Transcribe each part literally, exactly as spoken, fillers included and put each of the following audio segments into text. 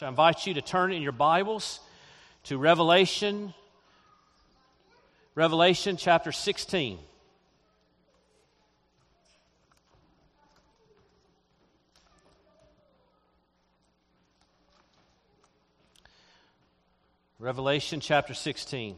I invite you to turn in your Bibles to Revelation, Revelation chapter sixteen. Revelation chapter sixteen.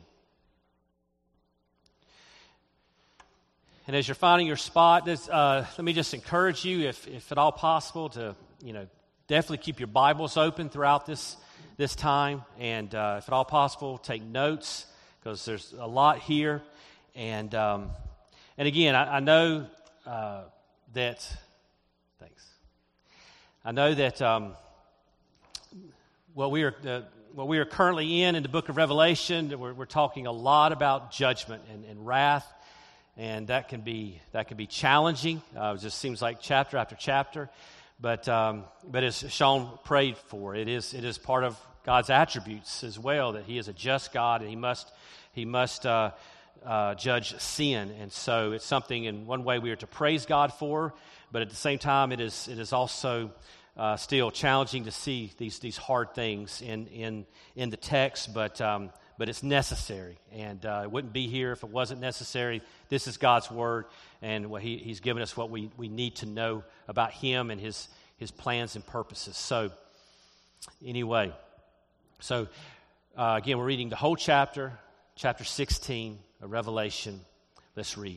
And as you're finding your spot, this, uh, let me just encourage you, if, if at all possible, to you know definitely keep your Bibles open throughout this this time, and uh, if at all possible, take notes because there's a lot here. And um, and again, I, I know uh, that. Thanks. I know that um, what we are uh, what we are currently in in the book of Revelation, we're, we're talking a lot about judgment and, and wrath. And that can be that can be challenging. Uh, it just seems like chapter after chapter, but um, but as Sean prayed for, it is it is part of God's attributes as well, that He is a just God and He must He must uh, uh, judge sin. And so it's something in one way we are to praise God for, but at the same time it is it is also uh, still challenging to see these these hard things in in in the text, but. Um, But it's necessary, and uh, it wouldn't be here if it wasn't necessary. This is God's Word, and what he, He's given us what we, we need to know about Him and His His plans and purposes. So, anyway, so uh, again, we're reading the whole chapter, chapter sixteen of Revelation. Let's read.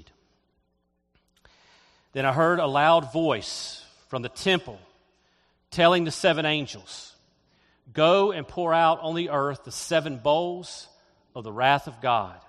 Then I heard a loud voice from the temple telling the seven angels, "Go and pour out on the earth the seven bowls of the wrath of God."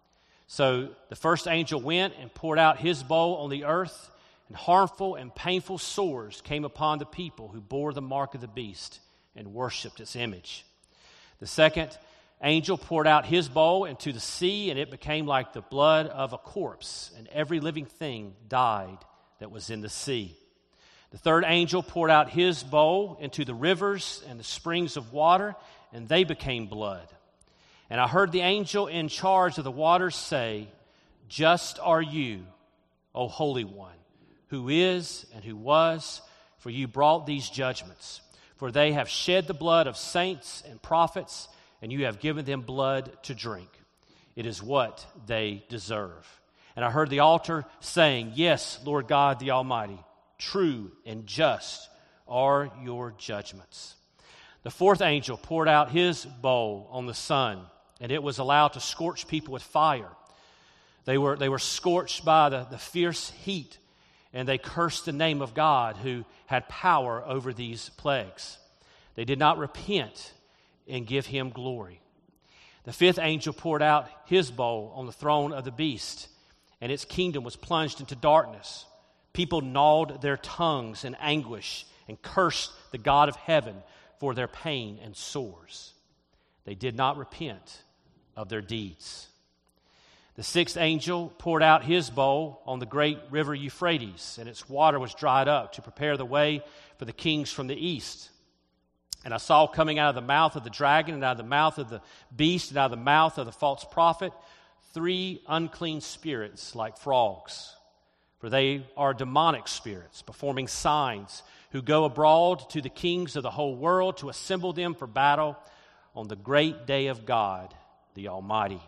So the first angel went and poured out his bowl on the earth, and harmful and painful sores came upon the people who bore the mark of the beast and worshipped its image. The second angel poured out his bowl into the sea, and it became like the blood of a corpse, and every living thing died that was in the sea. The third angel poured out his bowl into the rivers and the springs of water, and they became blood. And I heard the angel in charge of the waters say, "Just are you, O Holy One, who is and who was, for you brought these judgments. For they have shed the blood of saints and prophets, and you have given them blood to drink. It is what they deserve." And I heard the altar saying, "Yes, Lord God the Almighty, true and just are your judgments." The fourth angel poured out his bowl on the sun, and it was allowed to scorch people with fire. They were, they were scorched by the, the fierce heat, and they cursed the name of God who had power over these plagues. They did not repent and give Him glory. The fifth angel poured out his bowl on the throne of the beast, and its kingdom was plunged into darkness. People gnawed their tongues in anguish and cursed the God of heaven for their pain and sores. They did not repent of their deeds. The sixth angel poured out his bowl on the great river Euphrates, and its water was dried up to prepare the way for the kings from the east. And I saw coming out of the mouth of the dragon, and out of the mouth of the beast, and out of the mouth of the false prophet, three unclean spirits like frogs. For they are demonic spirits, performing signs, who go abroad to the kings of the whole world to assemble them for battle on the great day of God, the Almighty.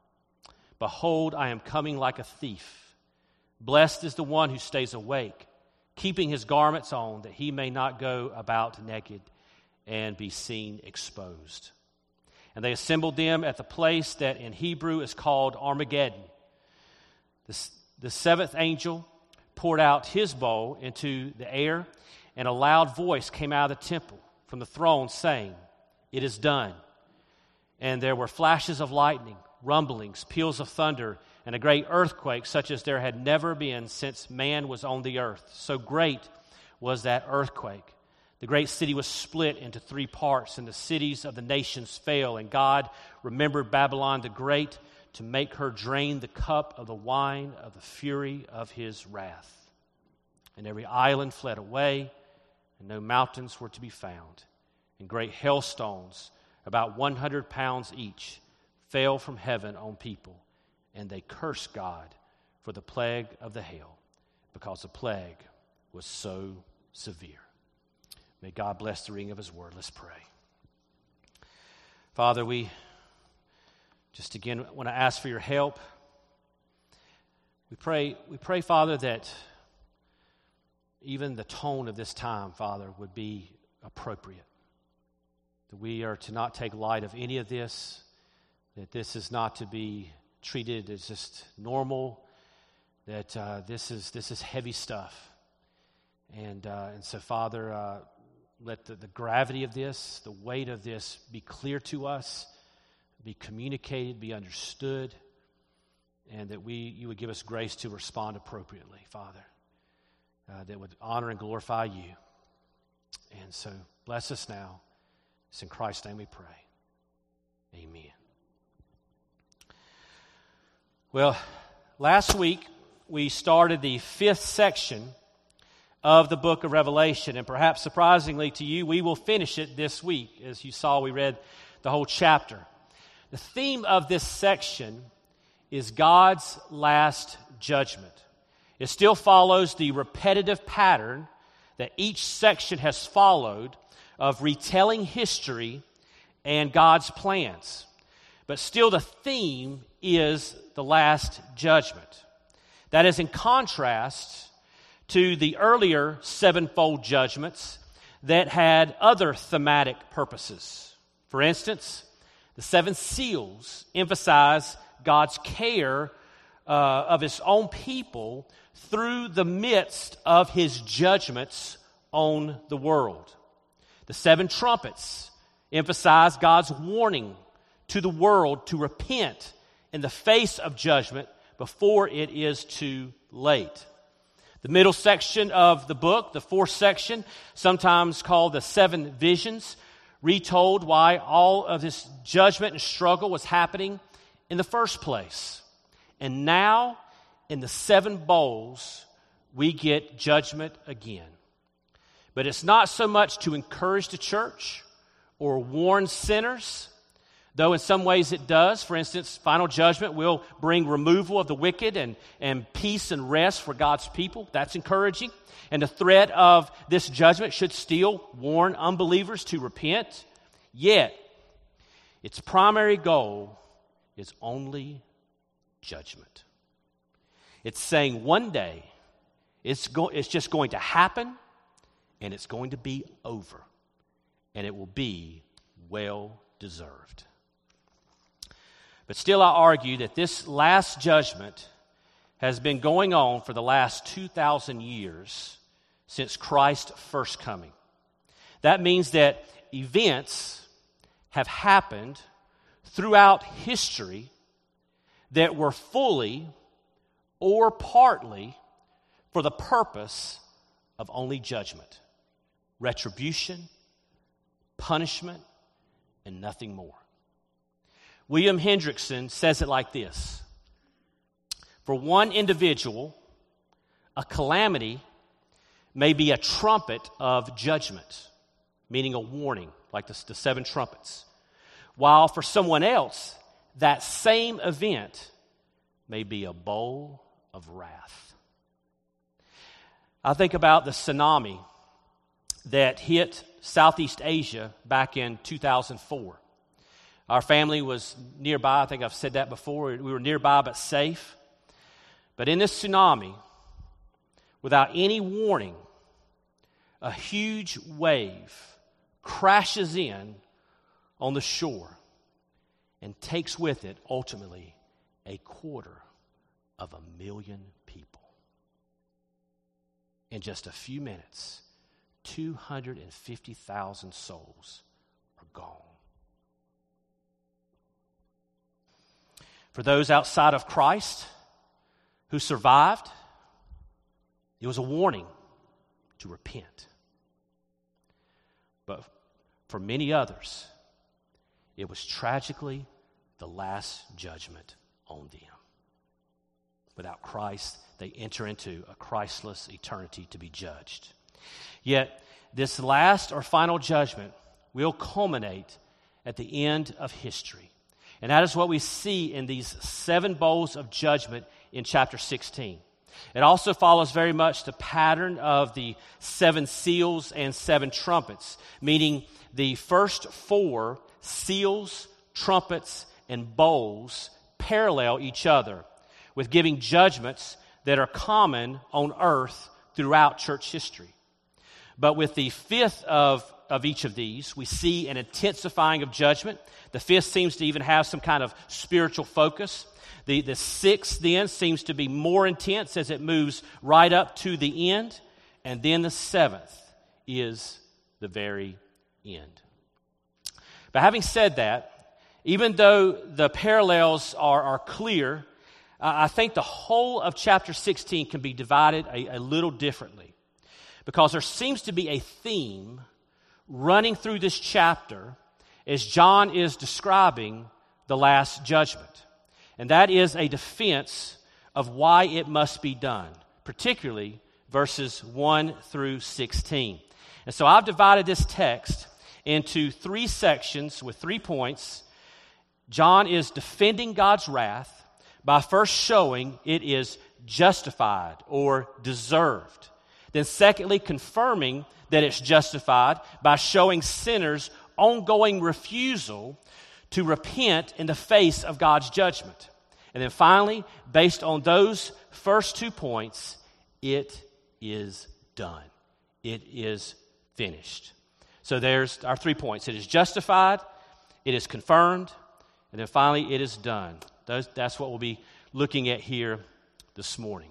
Behold, I am coming like a thief. Blessed is the one who stays awake, keeping his garments on, that he may not go about naked and be seen exposed. And they assembled them at the place that in Hebrew is called Armageddon. The, the seventh angel poured out his bowl into the air, and a loud voice came out of the temple from the throne saying, "It is done." And there were flashes of lightning, rumblings, peals of thunder, and a great earthquake such as there had never been since man was on the earth. So great was that earthquake. The great city was split into three parts, and the cities of the nations fell. And God remembered Babylon the Great to make her drain the cup of the wine of the fury of His wrath. And every island fled away, and no mountains were to be found. And great hailstones, about one hundred pounds each, fell from heaven on people, and they cursed God for the plague of the hail, because the plague was so severe. May God bless the reading of His word. Let's pray. Father, we just again want to ask for your help. We pray, we pray, Father, that even the tone of this time, Father, would be appropriate. That we are to not take light of any of this, that this is not to be treated as just normal, that uh, this is this is heavy stuff. And uh, and so, Father, uh, let the, the gravity of this, the weight of this be clear to us, be communicated, be understood, and that we you would give us grace to respond appropriately, Father, uh, that would honor and glorify you. And so, bless us now. It's in Christ's name we pray. Amen. Well, last week we started the fifth section of the book of Revelation, and perhaps surprisingly to you, we will finish it this week. As you saw, we read the whole chapter. The theme of this section is God's last judgment. It still follows the repetitive pattern that each section has followed of retelling history and God's plans. But still the theme is the last judgment. That is in contrast to the earlier sevenfold judgments that had other thematic purposes. For instance, the seven seals emphasize God's care uh, of His own people through the midst of His judgments on the world. The seven trumpets emphasize God's warning to the world to repent in the face of judgment before it is too late. The middle section of the book, the fourth section, sometimes called the seven visions, retold why all of this judgment and struggle was happening in the first place. And now, in the seven bowls, we get judgment again. But it's not so much to encourage the church or warn sinners, though in some ways it does. For instance, final judgment will bring removal of the wicked and, and peace and rest for God's people. That's encouraging. And the threat of this judgment should still warn unbelievers to repent. Yet, its primary goal is only judgment. It's saying one day it's, go, it's just going to happen and it's going to be over. And it will be well deserved. But still I argue that this last judgment has been going on for the last two thousand years since Christ's first coming. That means that events have happened throughout history that were fully or partly for the purpose of only judgment, retribution, punishment, and nothing more. William Hendrickson says it like this: for one individual, a calamity may be a trumpet of judgment, meaning a warning, like the, the seven trumpets, while for someone else, that same event may be a bowl of wrath. I think about the tsunami that hit Southeast Asia back in two thousand four. Our family was nearby. I think I've said that before. We were nearby but safe. But in this tsunami, without any warning, a huge wave crashes in on the shore and takes with it, ultimately, a quarter of a million people. In just a few minutes, two hundred fifty thousand souls are gone. For those outside of Christ who survived, it was a warning to repent. But for many others, it was tragically the last judgment on them. Without Christ, they enter into a Christless eternity to be judged. Yet, this last or final judgment will culminate at the end of history. And that is what we see in these seven bowls of judgment in chapter sixteen. It also follows very much the pattern of the seven seals and seven trumpets, meaning the first four seals, trumpets, and bowls parallel each other, with giving judgments that are common on earth throughout church history. But with the fifth of, of each of these, we see an intensifying of judgment. The fifth seems to even have some kind of spiritual focus. The, the sixth then seems to be more intense as it moves right up to the end. And then the seventh is the very end. But having said that, even though the parallels are, are clear, uh, I think the whole of chapter sixteen can be divided a, a little differently, because there seems to be a theme running through this chapter as John is describing the last judgment. And that is a defense of why it must be done, particularly verses one through sixteen. And so I've divided this text into three sections with three points. John is defending God's wrath by first showing it is justified or deserved. Then secondly, confirming that it's justified by showing sinners' ongoing refusal to repent in the face of God's judgment. And then finally, based on those first two points, it is done. It is finished. So there's our three points. It is justified, it is confirmed, and then finally, it is done. Those, that's what we'll be looking at here this morning.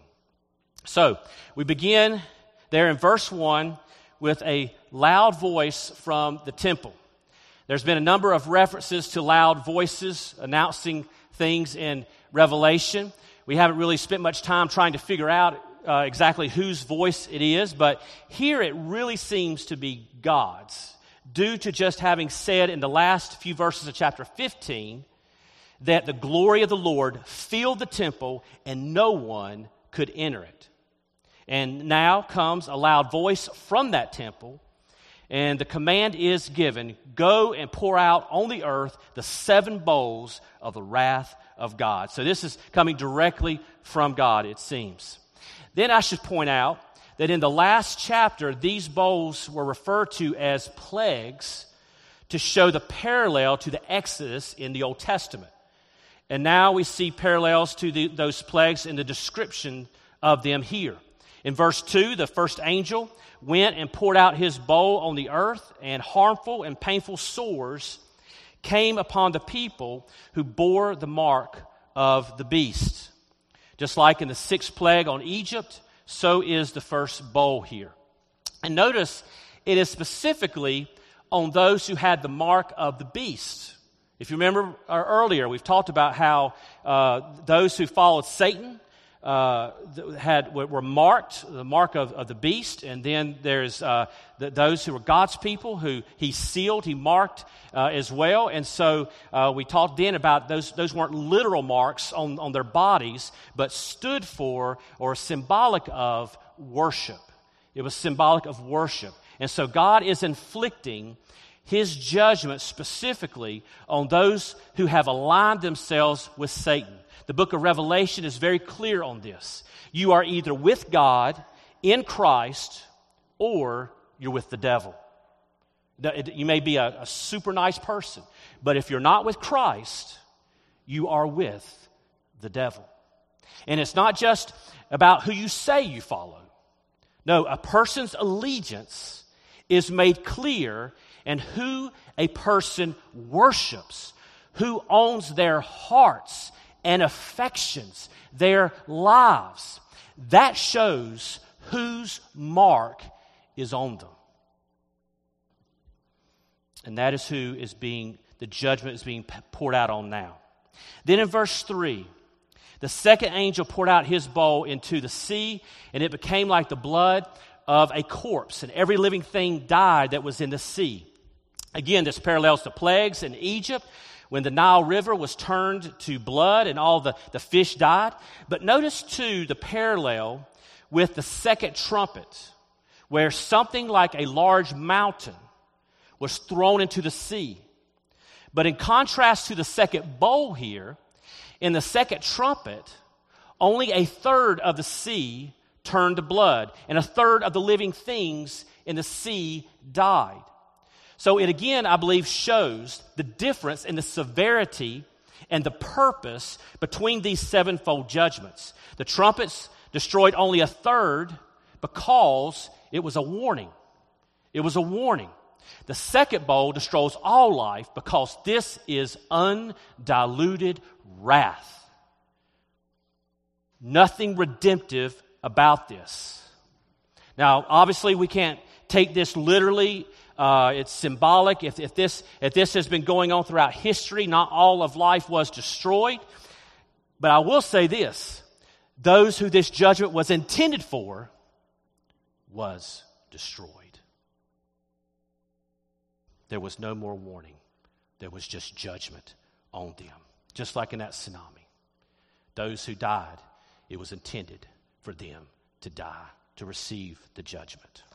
So we begin there in verse one with a loud voice from the temple. There's been a number of references to loud voices announcing things in Revelation. We haven't really spent much time trying to figure out uh, exactly whose voice it is, but here it really seems to be God's, due to just having said in the last few verses of chapter fifteen that the glory of the Lord filled the temple and no one could enter it. And now comes a loud voice from that temple, and the command is given, go and pour out on the earth the seven bowls of the wrath of God. So this is coming directly from God, it seems. Then I should point out that in the last chapter, these bowls were referred to as plagues to show the parallel to the Exodus in the Old Testament. And now we see parallels to the, those plagues in the description of them here. In verse two, the first angel went and poured out his bowl on the earth, and harmful and painful sores came upon the people who bore the mark of the beast. Just like in the sixth plague on Egypt, so is the first bowl here. And notice it is specifically on those who had the mark of the beast. If you remember earlier, we've talked about how uh, those who followed Satan uh, had were marked, the mark of, of the beast, and then there's uh, the, those who were God's people who he sealed, he marked uh, as well. And so uh, we talked then about those those weren't literal marks on, on their bodies, but stood for or symbolic of worship. It was symbolic of worship. And so God is inflicting his judgment specifically on those who have aligned themselves with Satan. The book of Revelation is very clear on this. You are either with God in Christ or you're with the devil. You may be a, a super nice person, but if you're not with Christ, you are with the devil. And it's not just about who you say you follow. No, a person's allegiance is made clear in who a person worships, who owns their hearts and affections, their lives. That shows whose mark is on them. And that is who is being, the judgment is being poured out on now. Then in verse three, the second angel poured out his bowl into the sea, and it became like the blood of a corpse, and every living thing died that was in the sea. Again, this parallels the plagues in Egypt when the Nile River was turned to blood and all the, the fish died. But notice, too, the parallel with the second trumpet, where something like a large mountain was thrown into the sea. But in contrast to the second bowl here, in the second trumpet, only a third of the sea turned to blood, and a third of the living things in the sea died. So it again, I believe, shows the difference in the severity and the purpose between these sevenfold judgments. The trumpets destroyed only a third because it was a warning. It was a warning. The second bowl destroys all life because this is undiluted wrath. Nothing redemptive about this. Now, obviously, we can't take this literally. Uh, it's symbolic. If, if this if this has been going on throughout history, not all of life was destroyed. But I will say this: those who this judgment was intended for was destroyed. There was no more warning. There was just judgment on them. Just like in that tsunami. Those who died, it was intended for them to die, to receive the judgment.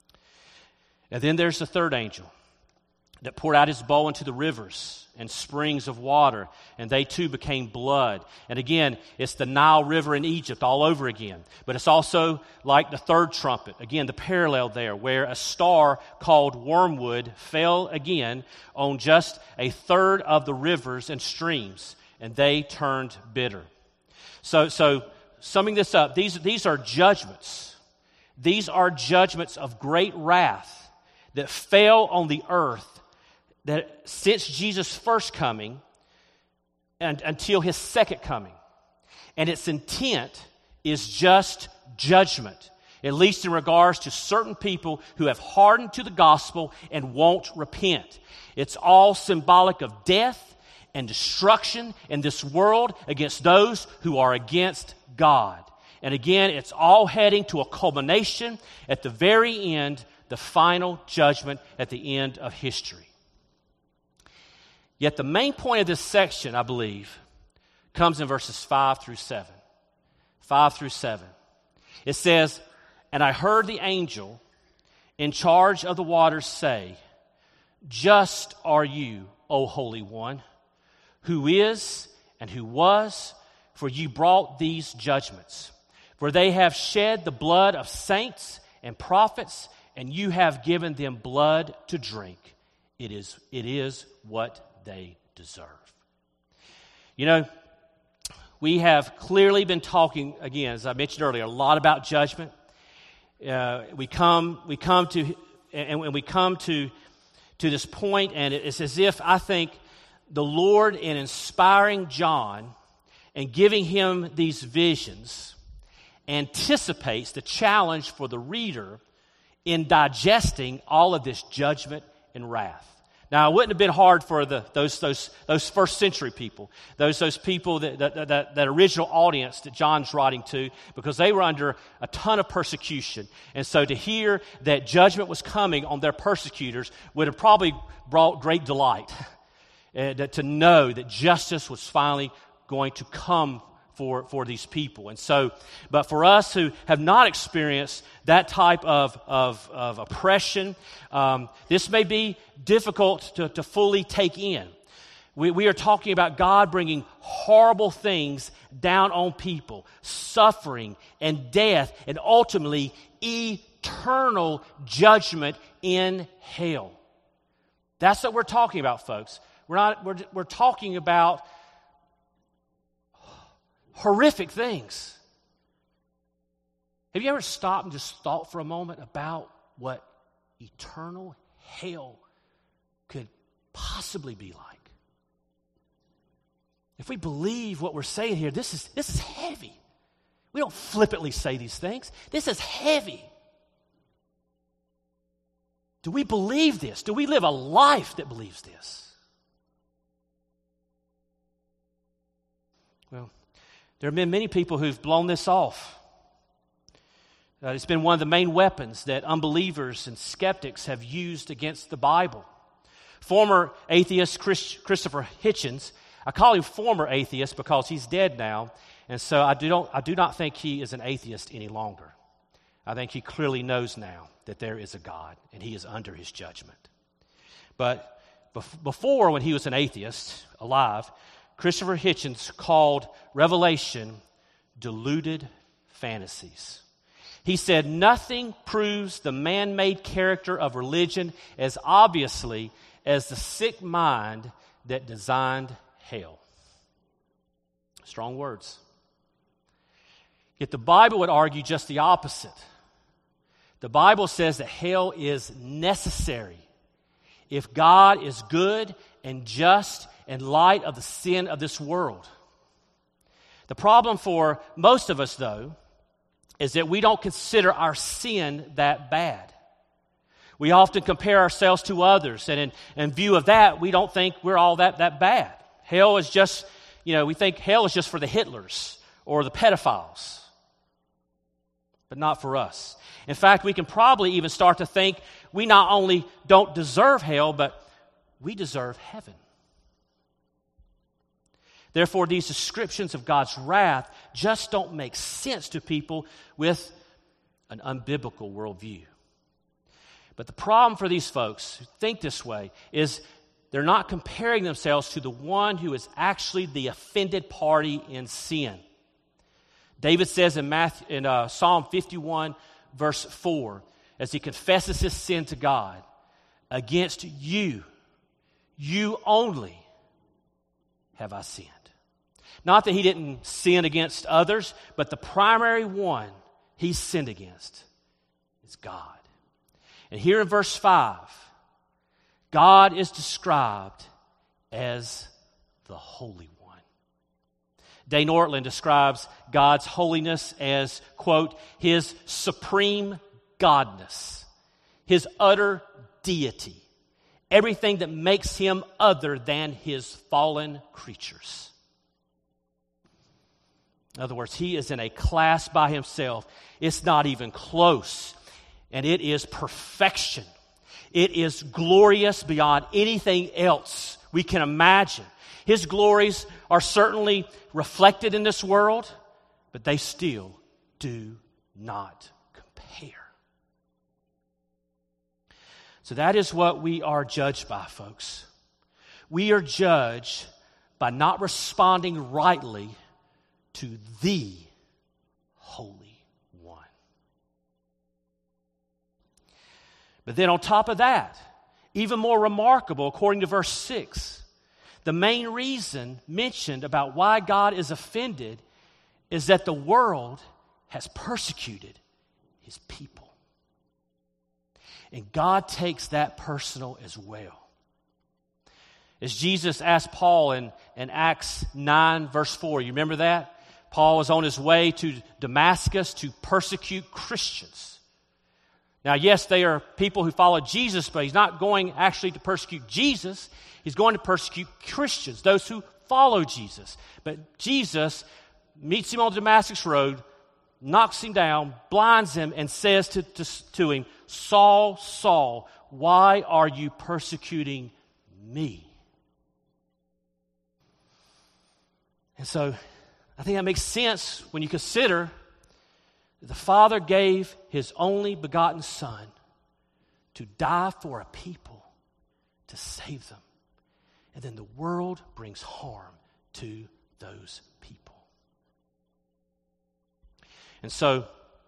And then there's the third angel that poured out his bowl into the rivers and springs of water, and they too became blood. And again, it's the Nile River in Egypt all over again. But it's also like the third trumpet. Again, the parallel there, where a star called wormwood fell again on just a third of the rivers and streams, and they turned bitter. So, so summing this up, these, these are judgments. These are judgments of great wrath that fell on the earth that since Jesus' first coming and until his second coming. And its intent is just judgment, at least in regards to certain people who have hardened to the gospel and won't repent. It's all symbolic of death and destruction in this world against those who are against God. And again, it's all heading to a culmination at the very end, the final judgment at the end of history. Yet the main point of this section, I believe, comes in verses five through seven. five through seven. It says, "And I heard the angel in charge of the waters say, 'Just are you, O Holy One, who is and who was, for you brought these judgments. For they have shed the blood of saints and prophets, and you have given them blood to drink. It is, it is what they deserve.'" You know, we have clearly been talking, again, as I mentioned earlier, a lot about judgment. Uh, we come, we come to, and, and we come to, to this point, and it's as if I think the Lord, in inspiring John and giving him these visions, anticipates the challenge for the reader in digesting all of this judgment and wrath. Now, it wouldn't have been hard for the, those, those, those first century people, those, those people, that, that, that, that original audience that John's writing to, because they were under a ton of persecution. And so to hear that judgment was coming on their persecutors would have probably brought great delight. And to know that justice was finally going to come for, for these people. And so, but for us who have not experienced that type of, of, of oppression, um, this may be difficult to, to fully take in. We, we are talking about God bringing horrible things down on people, suffering and death, and ultimately eternal judgment in hell. That's what we're talking about, folks. We're not. We're, we're talking about horrific things. Have you ever stopped and just thought for a moment about what eternal hell could possibly be like? If we believe what we're saying here, this is this is heavy. We don't flippantly say these things. This is heavy. Do we believe this? Do we live a life that believes this? Well, there have been many people who've blown this off. Uh, it's been one of the main weapons that unbelievers and skeptics have used against the Bible. Former atheist Chris, Christopher Hitchens, I call him former atheist because he's dead now, and so I do, don't, I do not think he is an atheist any longer. I think he clearly knows now that there is a God, and he is under his judgment. But bef- before, when he was an atheist, alive, Christopher Hitchens called Revelation deluded fantasies. He said, nothing proves the man-made character of religion as obviously as the sick mind that designed hell. Strong words. Yet the Bible would argue just the opposite. The Bible says that hell is necessary if God is good and just in light of the sin of this world. The problem for most of us, though, is that we don't consider our sin that bad. We often compare ourselves to others, and in, in view of that, we don't think we're all that, that bad. Hell is just, you know, we think hell is just for the Hitlers or the pedophiles, but not for us. In fact, we can probably even start to think we not only don't deserve hell, but we deserve heaven. Therefore, these descriptions of God's wrath just don't make sense to people with an unbiblical worldview. But the problem for these folks who think this way is they're not comparing themselves to the one who is actually the offended party in sin. David says in, Matthew, in uh, Psalm fifty-one, verse four, as he confesses his sin to God, against you, you only have I sinned. Not that he didn't sin against others, but the primary one he sinned against is God. And here in verse five, God is described as the Holy One. Dane Ortland describes God's holiness as, quote, His supreme godness, His utter deity, everything that makes Him other than His fallen creatures. In other words, He is in a class by Himself. It's not even close. And it is perfection. It is glorious beyond anything else we can imagine. His glories are certainly reflected in this world, but they still do not compare. So that is what we are judged by, folks. We are judged by not responding rightly to the Holy One. But then on top of that, even more remarkable, according to verse six, the main reason mentioned about why God is offended is that the world has persecuted His people. And God takes that personal as well. As Jesus asked Paul in, in Acts nine, verse four, you remember that? Paul was on his way to Damascus to persecute Christians. Now, yes, they are people who follow Jesus, but he's not going actually to persecute Jesus. He's going to persecute Christians, those who follow Jesus. But Jesus meets him on the Damascus Road, knocks him down, blinds him, and says to, to, to him, Saul, Saul, why are you persecuting me? And so I think that makes sense when you consider that the Father gave His only begotten Son to die for a people, to save them. And then the world brings harm to those people. And so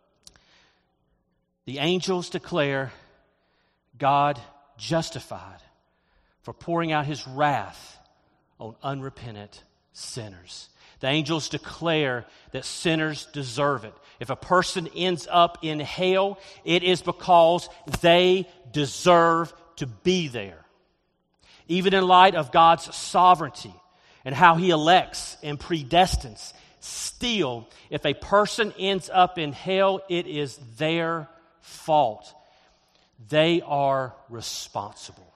the angels declare God justified for pouring out His wrath on unrepentant sinners. The angels declare that sinners deserve it. If a person ends up in hell, it is because they deserve to be there. Even in light of God's sovereignty and how He elects and predestines, still, if a person ends up in hell, it is their fault. They are responsible.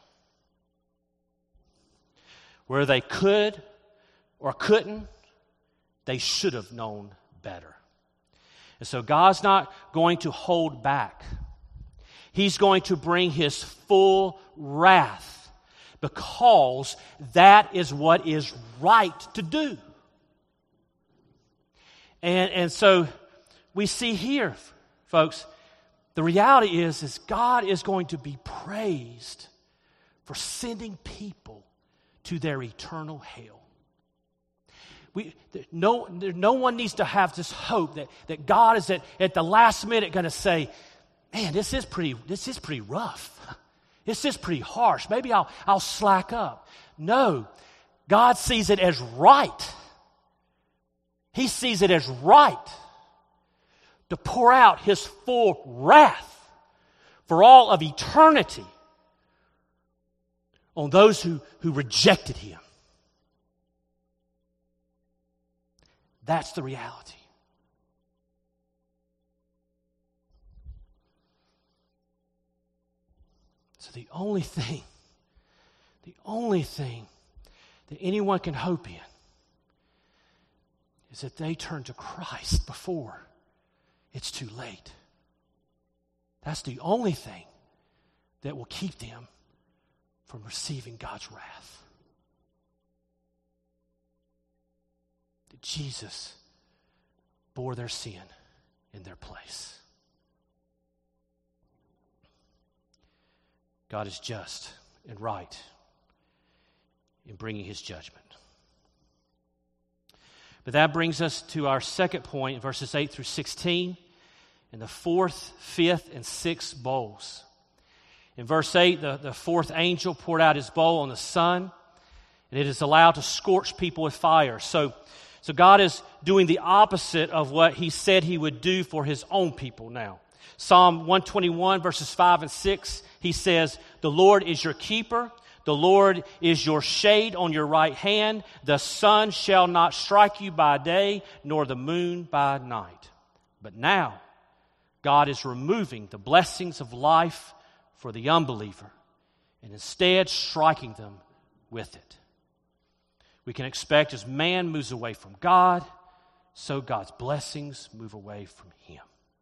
Where they could or couldn't, they should have known better. And so God's not going to hold back. He's going to bring His full wrath because that is what is right to do. And, and so we see here, folks, the reality is, is God is going to be praised for sending people to their eternal hell. we, no, no one needs to have this hope that, that God is at, at the last minute going to say, man, this is pretty, this is pretty rough. This is pretty harsh. Maybe I'll, I'll slack up. No, God sees it as right. He sees it as right to pour out His full wrath for all of eternity on those who, who rejected Him. That's the reality. So the only thing, the only thing that anyone can hope in is that they turn to Christ before it's too late. That's the only thing that will keep them from receiving God's wrath. That Jesus bore their sin in their place. God is just and right in bringing His judgment. But that brings us to our second point in verses eight through sixteen, and the fourth, fifth, and sixth bowls. In verse eight, the, the fourth angel poured out his bowl on the sun, and it is allowed to scorch people with fire. So, so God is doing the opposite of what He said He would do for His own people now. Psalm one twenty-one, verses five and six, He says, "The Lord is your keeper. The Lord is your shade on your right hand. The sun shall not strike you by day, nor the moon by night." But now, God is removing the blessings of life for the unbeliever and instead striking them with it. We can expect as man moves away from God, so God's blessings move away from Him.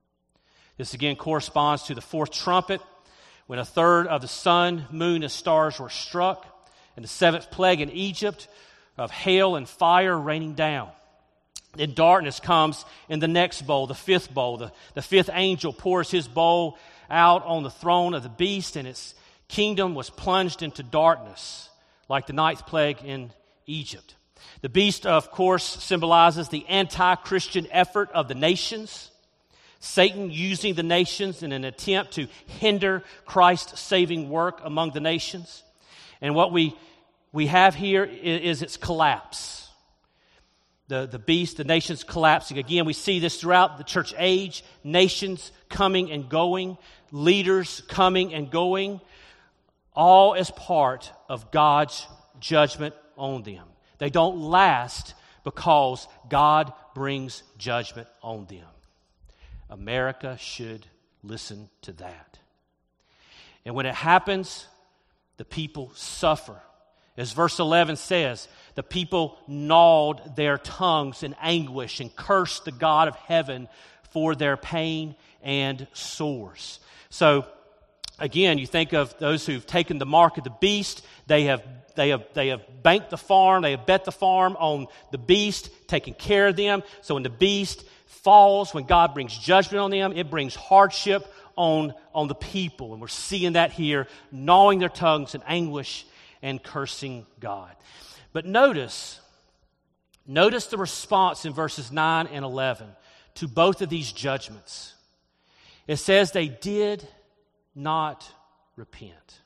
This again corresponds to the fourth trumpet, when a third of the sun, moon, and stars were struck, and the seventh plague in Egypt of hail and fire raining down. Then darkness comes in the next bowl, the fifth bowl. The, the fifth angel pours his bowl out on the throne of the beast, and its kingdom was plunged into darkness, like the ninth plague in Egypt. The beast, of course, symbolizes the anti-Christian effort of the nations. Satan using the nations in an attempt to hinder Christ's saving work among the nations. And what we, we have here is, is its collapse. The, the beast, the nations collapsing. Again, we see this throughout the church age. Nations coming and going. Leaders coming and going. All as part of God's judgment on them. They don't last because God brings judgment on them. America should listen to that. And when it happens, the people suffer. As verse eleven says, the people gnawed their tongues in anguish and cursed the God of heaven for their pain and sores. So, again, you think of those who've taken the mark of the beast. They have They have, they have banked the farm. They have bet the farm on the beast, taking care of them. So when the beast falls, when God brings judgment on them, it brings hardship on, on the people. And we're seeing that here, gnawing their tongues in anguish and cursing God. But notice, notice the response in verses nine and eleven to both of these judgments. It says they did not repent.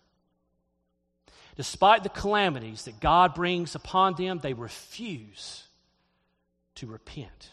Despite the calamities that God brings upon them, they refuse to repent.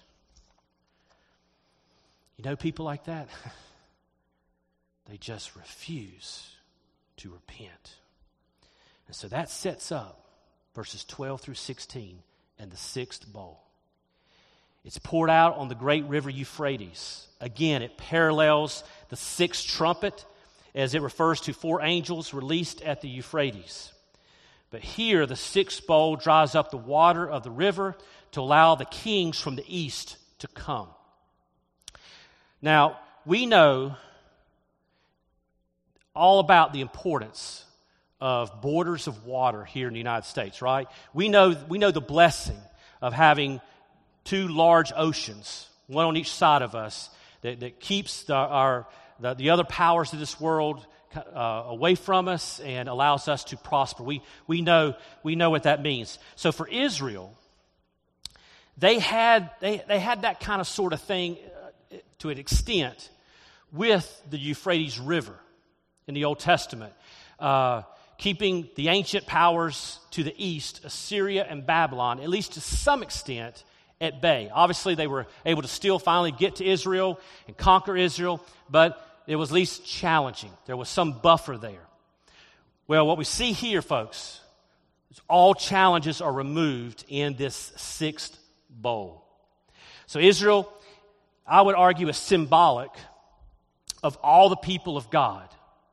You know people like that? They just refuse to repent. And so that sets up verses twelve through sixteen and the sixth bowl. It's poured out on the great river Euphrates. Again, it parallels the sixth trumpet as it refers to four angels released at the Euphrates. But here, the sixth bowl dries up the water of the river to allow the kings from the east to come. Now, we know all about the importance of borders of water here in the United States, right? We know, we know the blessing of having two large oceans, one on each side of us, that, that keeps the, our the, the other powers of this world Uh, away from us and allows us to prosper. We we know we know what that means. So for Israel, they had, they, they had that kind of sort of thing uh, to an extent with the Euphrates River in the Old Testament, uh, keeping the ancient powers to the east, Assyria and Babylon, at least to some extent, at bay. Obviously, they were able to still finally get to Israel and conquer Israel, but it was at least challenging. There was some buffer there. Well, what we see here, folks, is all challenges are removed in this sixth bowl. So Israel, I would argue, is symbolic of all the people of God.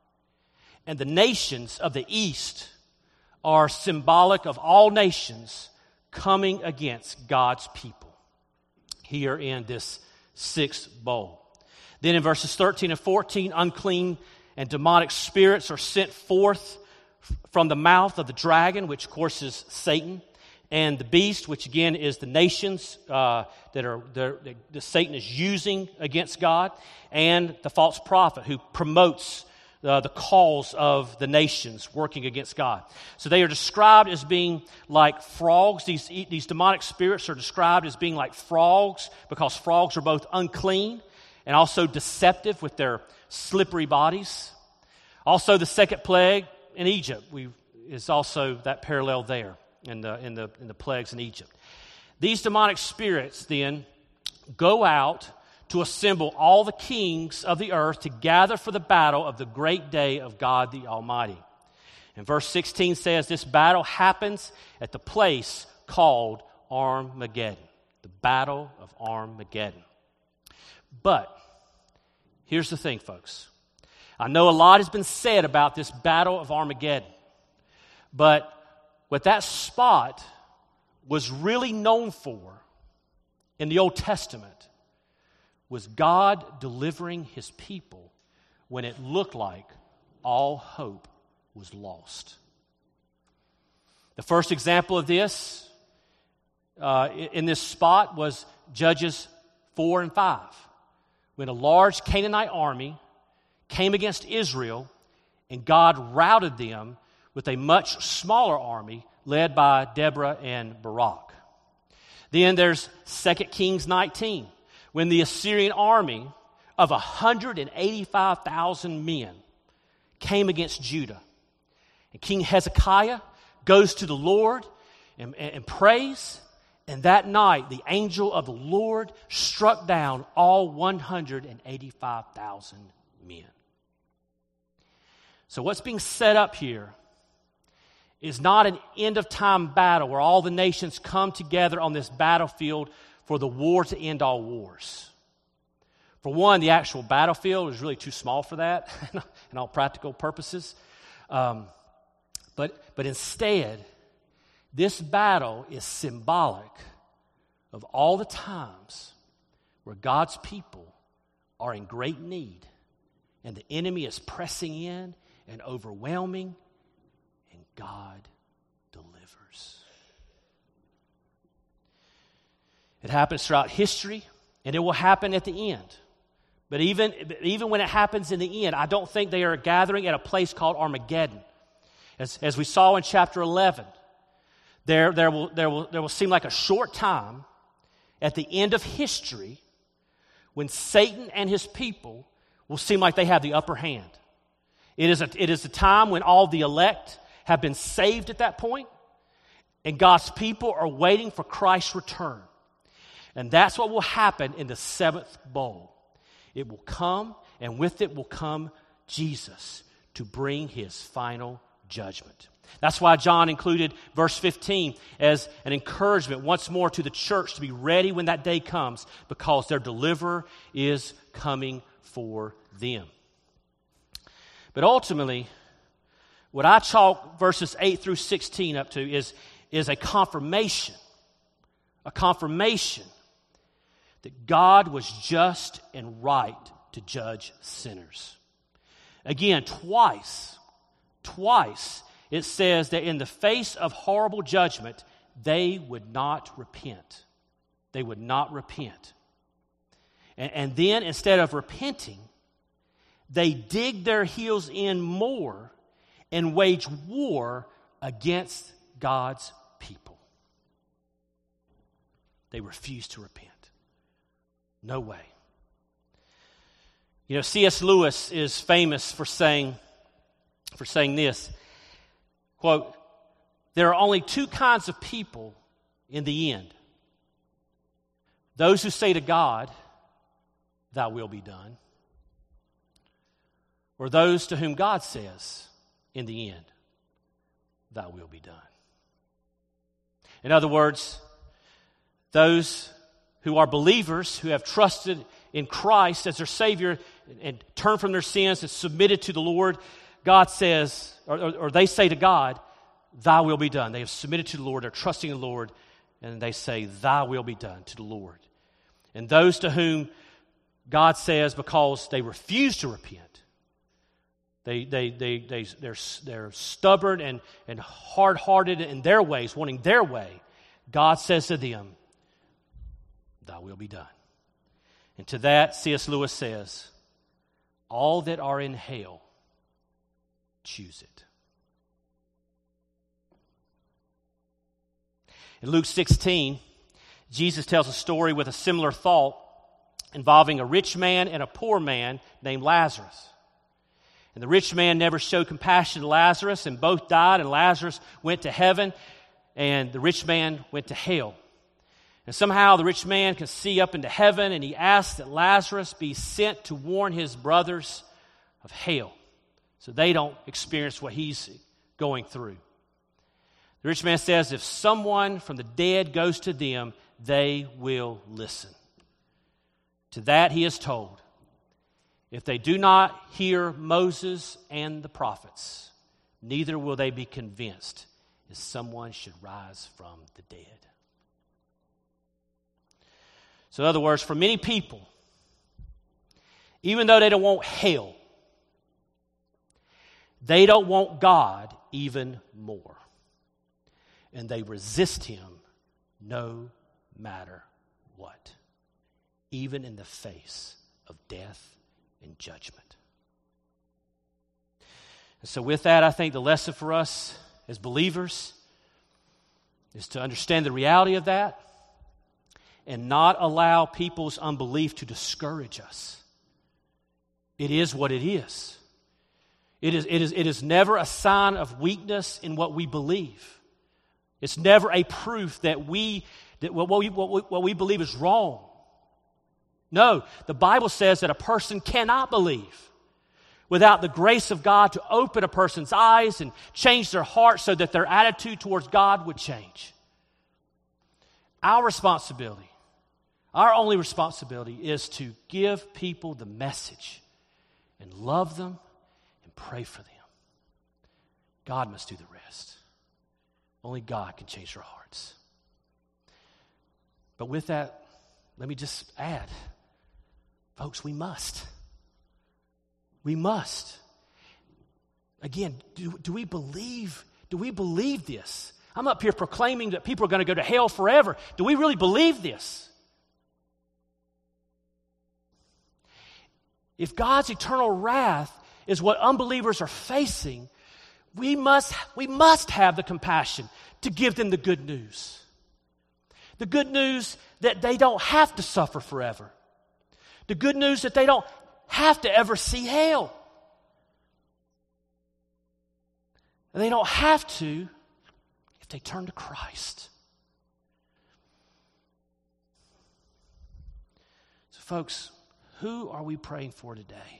And the nations of the east are symbolic of all nations coming against God's people here in this sixth bowl. Then in verses thirteen and fourteen, unclean and demonic spirits are sent forth from the mouth of the dragon, which of course is Satan, and the beast, which again is the nations uh, that are that, that Satan is using against God, and the false prophet who promotes Uh, the cause of the nations working against God. So they are described as being like frogs. These, these demonic spirits are described as being like frogs because frogs are both unclean and also deceptive with their slippery bodies. Also, the second plague in Egypt we, is also that parallel there in the, in, the, in the plagues in Egypt. These demonic spirits then go out to assemble all the kings of the earth to gather for the battle of the great day of God the Almighty. And verse sixteen says this battle happens at the place called Armageddon, the battle of Armageddon. But here's the thing, folks. I know a lot has been said about this battle of Armageddon, but what that spot was really known for in the Old Testament was God delivering his people when it looked like all hope was lost. The first example of this uh, in this spot was Judges four and five, when a large Canaanite army came against Israel and God routed them with a much smaller army led by Deborah and Barak. Then there's Second Kings nineteen, when the Assyrian army of one hundred eighty-five thousand men came against Judah. And King Hezekiah goes to the Lord and, and, and prays, and that night the angel of the Lord struck down all one hundred eighty-five thousand men. So what's being set up here is not an end-of-time battle where all the nations come together on this battlefield for the war to end all wars. For one, the actual battlefield is really too small for that in all practical purposes. Um, but, but instead, this battle is symbolic of all the times where God's people are in great need and the enemy is pressing in and overwhelming, and God delivers. It happens throughout history, and it will happen at the end. But even, even when it happens in the end, I don't think they are gathering at a place called Armageddon. As, as we saw in chapter eleven, there, there, will, there, will, there will seem like a short time at the end of history when Satan and his people will seem like they have the upper hand. It is a, it is a time when all the elect have been saved at that point, and God's people are waiting for Christ's return. And that's what will happen in the seventh bowl. It will come, and with it will come Jesus to bring his final judgment. That's why John included verse fifteen as an encouragement once more to the church to be ready when that day comes, because their deliverer is coming for them. But ultimately, what I chalk verses eight through sixteen up to is, is a confirmation, a confirmation that God was just and right to judge sinners. Again, twice, twice it says that in the face of horrible judgment, they would not repent. They would not repent. And, and then instead of repenting, they dig their heels in more and wage war against God's people. they refuse to repent. No way. You know, C S Lewis is famous for saying, for saying this, quote, "There are only two kinds of people in the end. Those who say to God, 'Thy will be done,' or those to whom God says, in the end, 'Thy will be done.'" In other words, those who are believers, who have trusted in Christ as their Savior and turned from their sins and submitted to the Lord, God says, or, or, or they say to God, "Thy will be done." They have submitted to the Lord, they're trusting the Lord, and they say, "Thy will be done," to the Lord. And those to whom God says, because they refuse to repent, they, they, they, they, they're, they're stubborn and, and hard-hearted in their ways, wanting their way, God says to them, "Thy will be done." And to that, C S Lewis says, all that are in hell choose it. In Luke sixteen, Jesus tells a story with a similar thought involving a rich man and a poor man named Lazarus. And the rich man never showed compassion to Lazarus, and both died, and Lazarus went to heaven, and the rich man went to hell. And somehow the rich man can see up into heaven, and he asks that Lazarus be sent to warn his brothers of hell, so they don't experience what he's going through. The rich man says if someone from the dead goes to them, they will listen. To that he is told, if they do not hear Moses and the prophets, neither will they be convinced if someone should rise from the dead. So in other words, for many people, even though they don't want hell, they don't want God even more. And they resist Him no matter what, even in the face of death and judgment. And so with that, I think the lesson for us as believers is to understand the reality of that and not allow people's unbelief to discourage us. It is what it is. It is, it is, it is never a sign of weakness in what we believe. It's never a proof that we that what we, what we, what we believe is wrong. No, the Bible says that a person cannot believe without the grace of God to open a person's eyes and change their heart so that their attitude towards God would change. Our responsibility, our only responsibility is to give people the message and love them and pray for them. God must do the rest. Only God can change their hearts. But with that, let me just add, folks, we must. We must. Again, do, do we believe, do we believe this? I'm up here proclaiming that people are going to go to hell forever. Do we really believe this? If God's eternal wrath is what unbelievers are facing, we must, we must have the compassion to give them the good news. The good news that they don't have to suffer forever. The good news that they don't have to ever see hell. And they don't have to if they turn to Christ. So folks, who are we praying for today?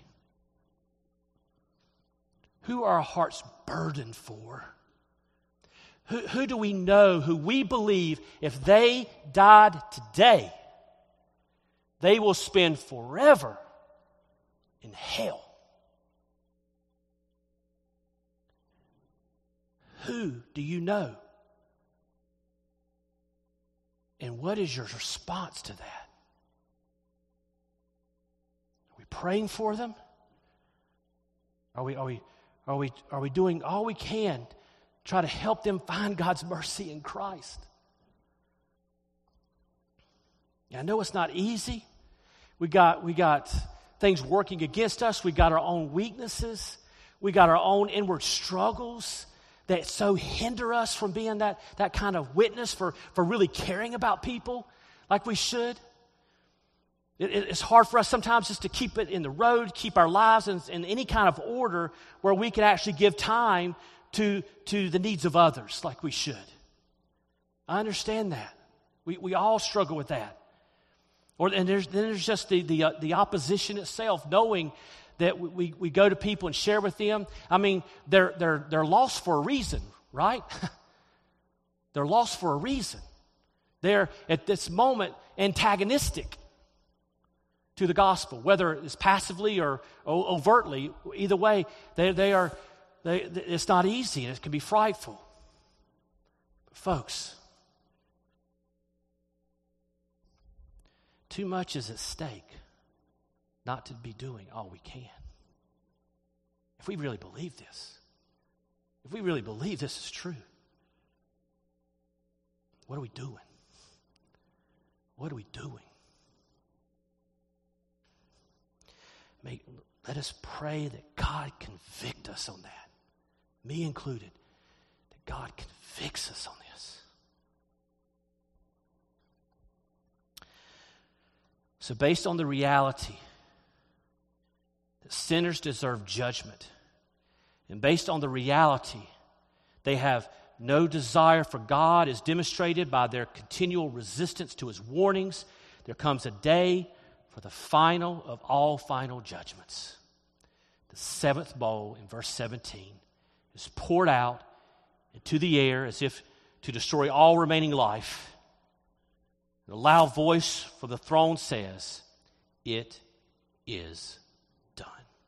Who are our hearts burdened for? Who, who do we know, who we believe if they died today, they will spend forever in hell? Who do you know? And what is your response to that? Are we praying for them? Are we, are we, are we, are we doing all we can to try to help them find God's mercy in Christ? Yeah, I know it's not easy. We got, we got things working against us. We got our own weaknesses. We got our own inward struggles that so hinder us from being that, that kind of witness for, for really caring about people. like we should. It, it, it's hard for us sometimes just to keep it in the road, keep our lives in, in any kind of order where we can actually give time to, to the needs of others like we should. I understand that. We, we all struggle with that. Or and there's then there's just the the, uh, the opposition itself, knowing that we, we go to people and share with them. I mean, they're they're they're lost for a reason, right? They're lost for a reason. They're at this moment antagonistic to the gospel, whether it's passively or overtly. Either way, they they are. They, it's not easy, and it can be frightful. But folks, too much is at stake not to be doing all we can. If we really believe this, if we really believe this is true, what are we doing? What are we doing? May, let us pray that God convict us on that, me included, that God convicts us on this. So based on the reality that sinners deserve judgment, and based on the reality they have no desire for God as demonstrated by their continual resistance to His warnings, there comes a day for the final of all final judgments. The seventh bowl in verse seventeen is poured out into the air as if to destroy all remaining life. And a loud voice from the throne says, "It is done."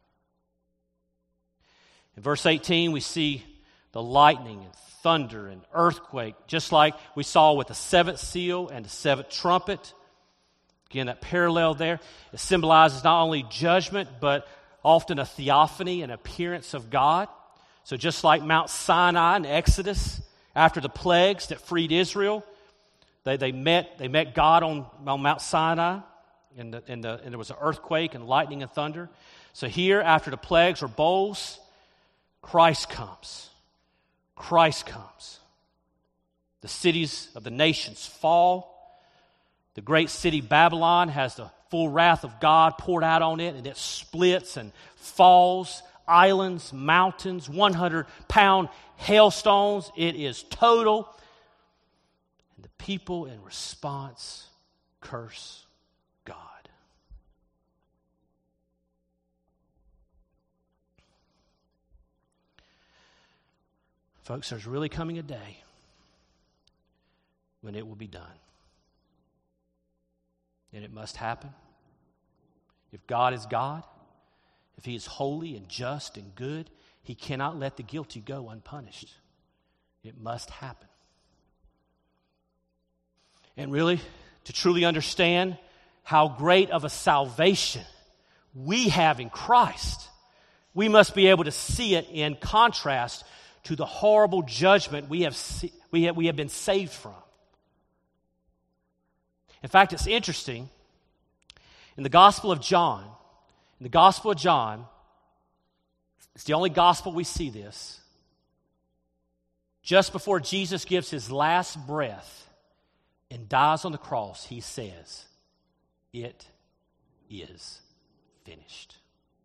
In verse eighteen, we see the lightning and thunder and earthquake, just like we saw with the seventh seal and the seventh trumpet. Again, that parallel there, it symbolizes not only judgment, but often a theophany, an appearance of God. So just like Mount Sinai in Exodus, after the plagues that freed Israel, they, they met they met God on, on Mount Sinai, and, the, and, the, and there was an earthquake and lightning and thunder. So here, after the plagues or bowls, Christ comes. Christ comes. The cities of the nations fall. The great city Babylon has the full wrath of God poured out on it, and it splits and falls. Islands, mountains, hundred pound hailstones. It is total. And the people in response curse God. Folks, there's really coming a day when it will be done. And it must happen. If God is God, if He is holy and just and good, He cannot let the guilty go unpunished. It must happen. And really, to truly understand how great of a salvation we have in Christ, we must be able to see it in contrast to the horrible judgment we have, we have, we have been saved from. In fact, it's interesting. In the Gospel of John, in the Gospel of John, it's the only gospel we see this. Just before Jesus gives His last breath and dies on the cross, He says, "It is finished."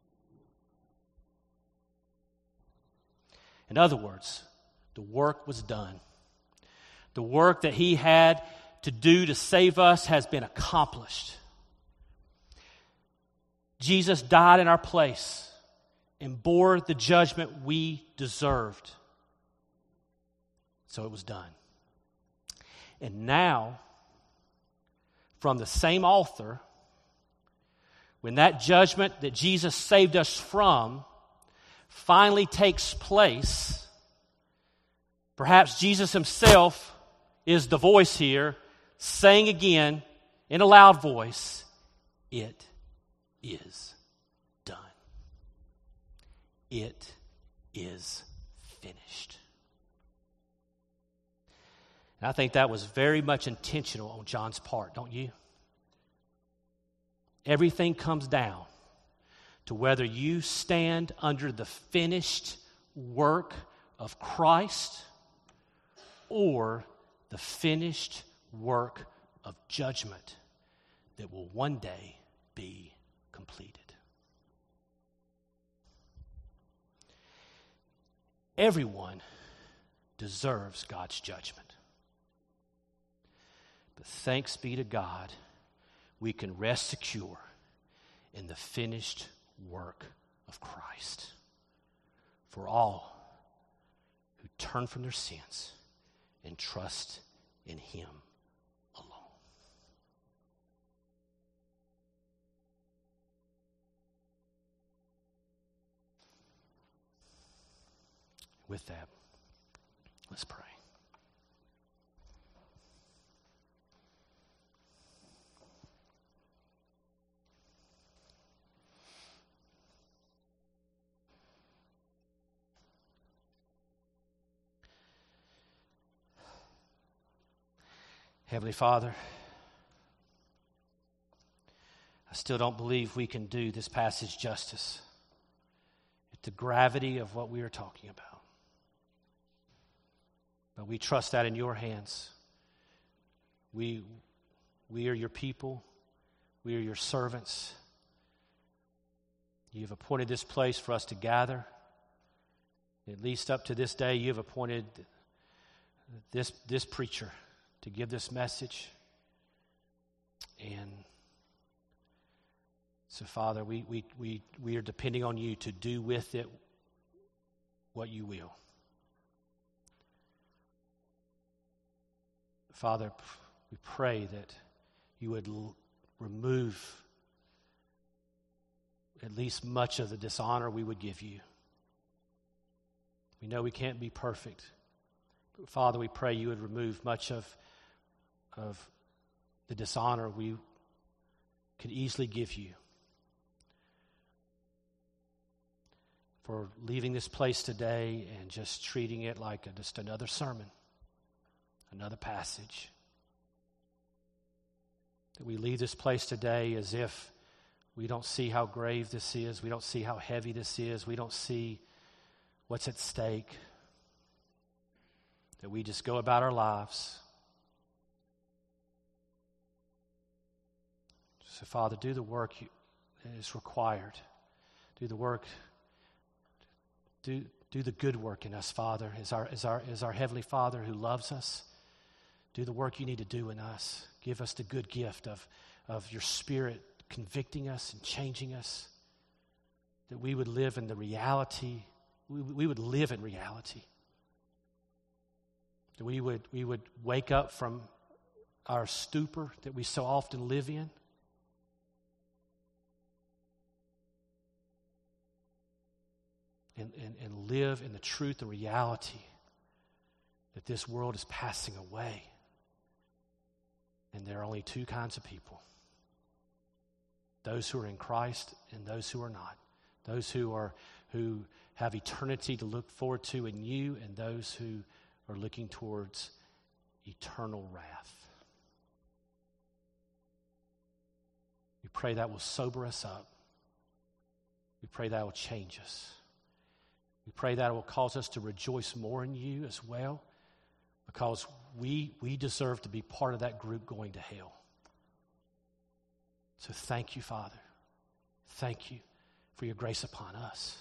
In other words, the work was done. The work that He had to do to save us has been accomplished. Jesus died in our place and bore the judgment we deserved. So it was done. And now, from the same author, when that judgment that Jesus saved us from finally takes place, perhaps Jesus Himself is the voice here, saying again in a loud voice, "It is done. It is finished." And I think that was very much intentional on John's part, don't you? Everything comes down to whether you stand under the finished work of Christ or the finished work of judgment that will one day be completed. Everyone deserves God's judgment. But thanks be to God, we can rest secure in the finished work of Christ for all who turn from their sins and trust in Him alone. With that, let's pray. Heavenly Father, I still don't believe we can do this passage justice at the gravity of what we are talking about. But we trust that in your hands. We, we are your people. We are your servants. You have appointed this place for us to gather. At least up to this day, you have appointed this, this preacher to give this message. And so, Father, we, we, we, we are depending on you to do with it what you will. Father, we pray that you would l- remove at least much of the dishonor we would give you. We know we can't be perfect. But Father, we pray you would remove much of of the dishonor we could easily give you for leaving this place today and just treating it like a, just another sermon, another passage. That we leave this place today as if we don't see how grave this is, we don't see how heavy this is, we don't see what's at stake. That we just go about our lives. So, Father, do the work you, that is required. Do the work, do, do the good work in us, Father, as our, as, our, as our Heavenly Father who loves us. Do the work you need to do in us. Give us the good gift of, of your Spirit convicting us and changing us. That we would live in the reality, we, we would live in reality. That we would, we would wake up from our stupor that we so often live in. And, and, and live in the truth and reality that this world is passing away. And there are only two kinds of people. Those who are in Christ and those who are not. Those who are who have eternity to look forward to in you, and those who are looking towards eternal wrath. We pray that will sober us up. We pray that will change us. We pray that it will cause us to rejoice more in you as well, because we, we deserve to be part of that group going to hell. So thank you, Father. Thank you for your grace upon us.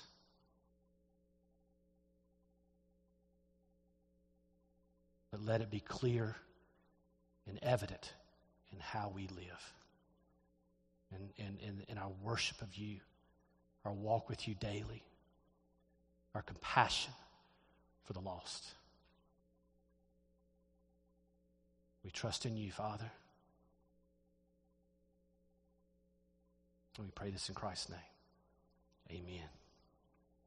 But let it be clear and evident in how we live, and in, in, in our worship of you, our walk with you daily, our compassion for the lost. We trust in you, Father. And we pray this in Christ's name. Amen.